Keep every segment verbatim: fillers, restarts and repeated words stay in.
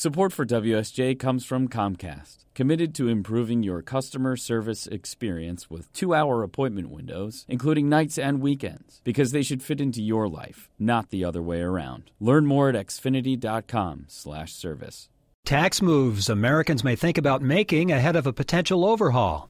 Support for W S J comes from Comcast, committed to improving your customer service experience with two-hour appointment windows, including nights and weekends, because they should fit into your life, not the other way around. Learn more at xfinity.com slash service. Tax moves Americans may think about making ahead of a potential overhaul.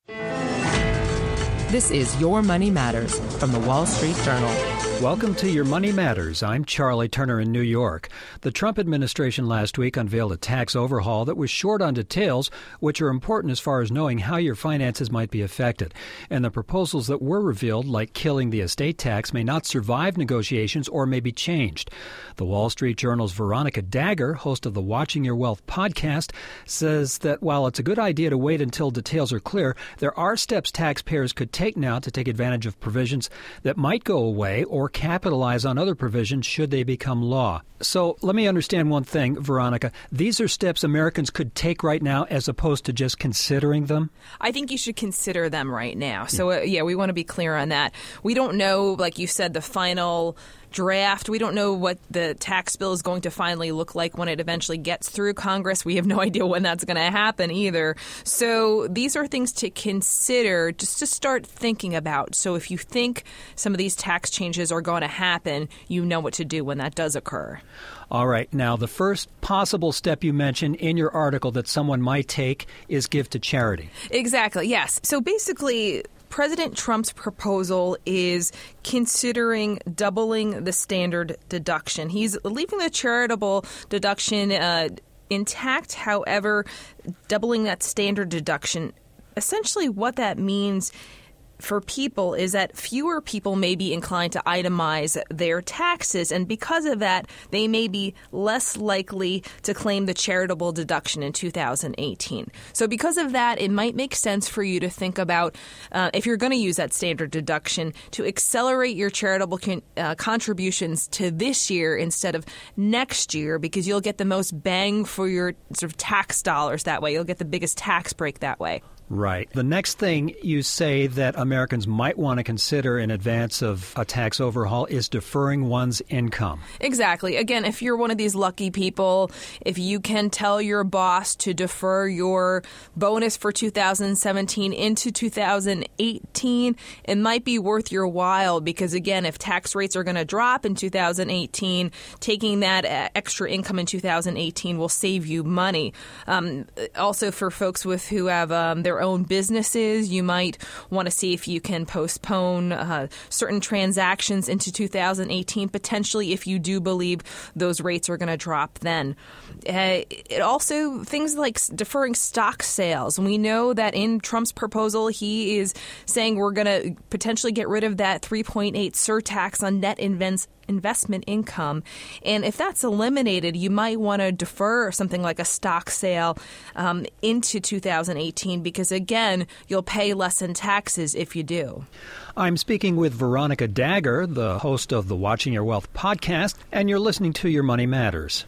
This is Your Money Matters from the Wall Street Journal. Welcome to Your Money Matters. I'm Charlie Turner in New York. The Trump administration last week unveiled a tax overhaul that was short on details, which are important as far as knowing how your finances might be affected. And the proposals that were revealed, like killing the estate tax, may not survive negotiations or may be changed. The Wall Street Journal's Veronica Dagher, host of the Watching Your Wealth podcast, says that while it's a good idea to wait until details are clear, there are steps taxpayers could take now to take advantage of provisions that might go away or capitalize on other provisions should they become law. So let me understand one thing, Veronica. These are steps Americans could take right now as opposed to just considering them? I think you should consider them right now. So, uh, yeah, we want to be clear on that. We don't know, like you said, the final draft. We don't know what the tax bill is going to finally look like when it eventually gets through Congress. We have no idea when that's going to happen either. So these are things to consider just to start thinking about. So if you think some of these tax changes are going to happen, you know what to do when that does occur. All right. Now, the first possible step you mentioned in your article that someone might take is give to charity. Exactly. Yes. So basically, President Trump's proposal is considering doubling the standard deduction. He's leaving the charitable deduction uh, intact. However, doubling that standard deduction, essentially what that means for people is that fewer people may be inclined to itemize their taxes, and because of that, they may be less likely to claim the charitable deduction in two thousand eighteen. So because of that, it might make sense for you to think about, uh, if you're going to use that standard deduction, to accelerate your charitable con- uh, contributions to this year instead of next year, because you'll get the most bang for your sort of tax dollars that way. You'll get the biggest tax break that way. Right. The next thing you say that Americans might want to consider in advance of a tax overhaul is deferring one's income. Exactly. Again, if you're one of these lucky people, if you can tell your boss to defer your bonus for two thousand seventeen into two thousand eighteen, it might be worth your while because, again, if tax rates are going to drop in two thousand eighteen, taking that extra income in two thousand eighteen will save you money. Um, also, for folks with who have um, their own businesses, you might want to see if you can postpone uh, certain transactions into two thousand eighteen, potentially if you do believe those rates are going to drop then. Uh, it also, things like deferring stock sales. We know that in Trump's proposal, he is saying we're going to potentially get rid of that three point eight surtax on net invents investment income. And if that's eliminated, you might want to defer something like a stock sale um, into two thousand eighteen because, again, you'll pay less in taxes if you do. I'm speaking with Veronica Dagher, the host of the Watching Your Wealth podcast, and you're listening to Your Money Matters.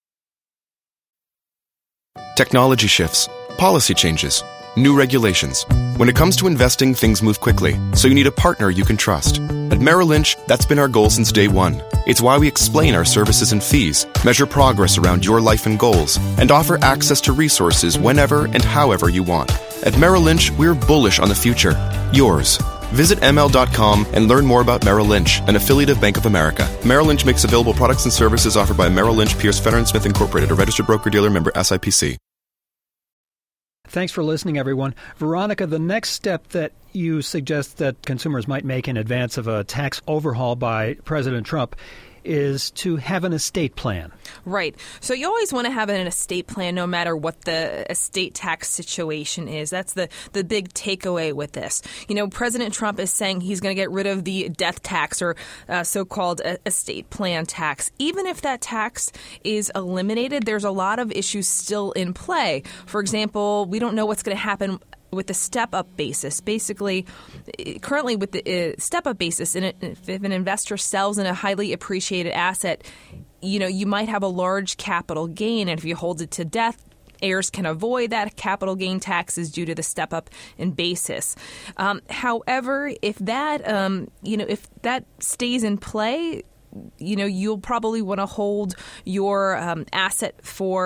Technology shifts, policy changes, new regulations. When it comes to investing, things move quickly, so you need a partner you can trust. At Merrill Lynch, that's been our goal since day one. It's why we explain our services and fees, measure progress around your life and goals, and offer access to resources whenever and however you want. At Merrill Lynch, we're bullish on the future. Yours. Visit M L dot com and learn more about Merrill Lynch, an affiliate of Bank of America. Merrill Lynch makes available products and services offered by Merrill Lynch, Pierce, Fenner Smith Incorporated, a registered broker-dealer member S I P C. Thanks for listening, everyone. Veronica, the next step that you suggest that consumers might make in advance of a tax overhaul by President Trump is to have an estate plan. Right. So you always want to have an estate plan no matter what the estate tax situation is. That's the, the big takeaway with this. You know, President Trump is saying he's going to get rid of the death tax or uh, so-called estate plan tax. Even if that tax is eliminated, there's a lot of issues still in play. For example, we don't know what's going to happen with the step-up basis. Basically, currently with the uh, step-up basis, if an investor sells in a highly appreciated asset, you know, you might have a large capital gain, and if you hold it to death, heirs can avoid that capital gain taxes due to the step-up in basis. Um, however, if that, um, you know, if that stays in play, you know, you'll probably want to hold your um, asset for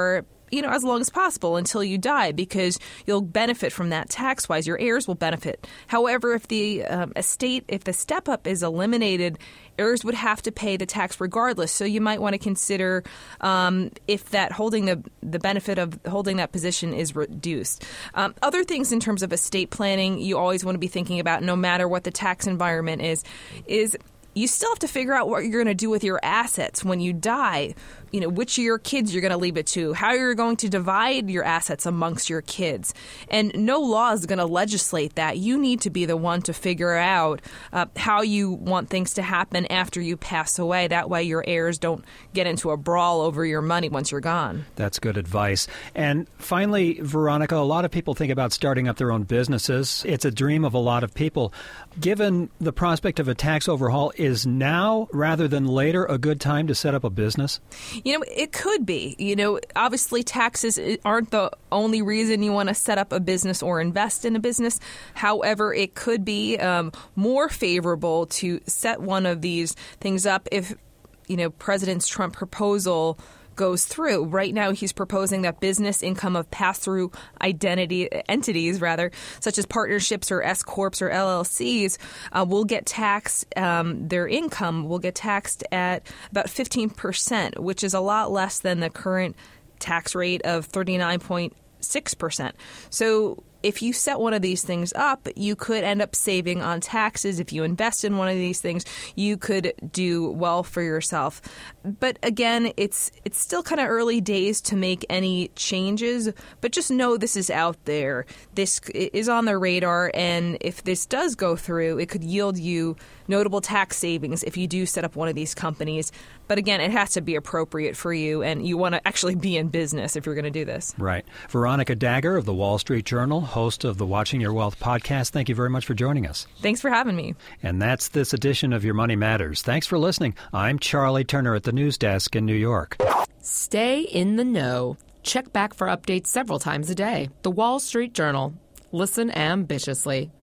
you know, as long as possible until you die, because you'll benefit from that tax-wise. Your heirs will benefit. However, if the um, estate, if the step-up is eliminated, heirs would have to pay the tax regardless. So you might want to consider um, if that holding the the benefit of holding that position is reduced. Um, other things in terms of estate planning, you always want to be thinking about, no matter what the tax environment is, is you still have to figure out what you're going to do with your assets when you die. You know, which of your kids you're going to leave it to, how you're going to divide your assets amongst your kids. And no law is going to legislate that. You need to be the one to figure out uh, how you want things to happen after you pass away. That way your heirs don't get into a brawl over your money once you're gone. That's good advice. And finally, Veronica, a lot of people think about starting up their own businesses. It's a dream of a lot of people. Given the prospect of a tax overhaul, is now rather than later a good time to set up a business? You know, it could be. You know, obviously taxes aren't the only reason you want to set up a business or invest in a business. However, it could be um, more favorable to set one of these things up if, you know, President Trump's proposal goes through. Right now, he's proposing that business income of pass-through identity entities, rather, such as partnerships or S corps or L L Cs, uh, will get taxed. Um, their income will get taxed at about fifteen percent, which is a lot less than the current tax rate of thirty-nine point six percent. So if you set one of these things up, you could end up saving on taxes. If you invest in one of these things, you could do well for yourself. But again, it's it's still kind of early days to make any changes, but just know this is out there. This is on the radar, and if this does go through, it could yield you notable tax savings if you do set up one of these companies. But again, it has to be appropriate for you, and you want to actually be in business if you're going to do this. Right. Veronica Dagher of the Wall Street Journal, host of the Watching Your Wealth podcast. Thank you very much for joining us. Thanks for having me. And that's this edition of Your Money Matters. Thanks for listening. I'm Charlie Turner at the news desk in New York. Stay in the know. Check back for updates several times a day. The Wall Street Journal. Listen ambitiously.